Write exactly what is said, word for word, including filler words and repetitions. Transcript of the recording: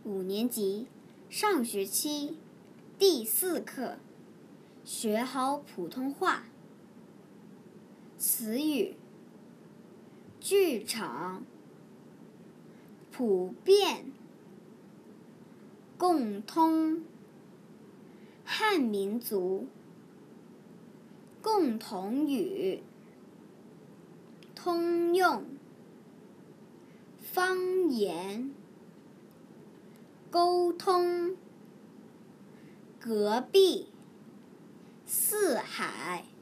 五年级上学期第四课，学好普通话。词语：剧场、普遍、共通、汉民族、共同语、通用、方言、沟通、隔壁、四海。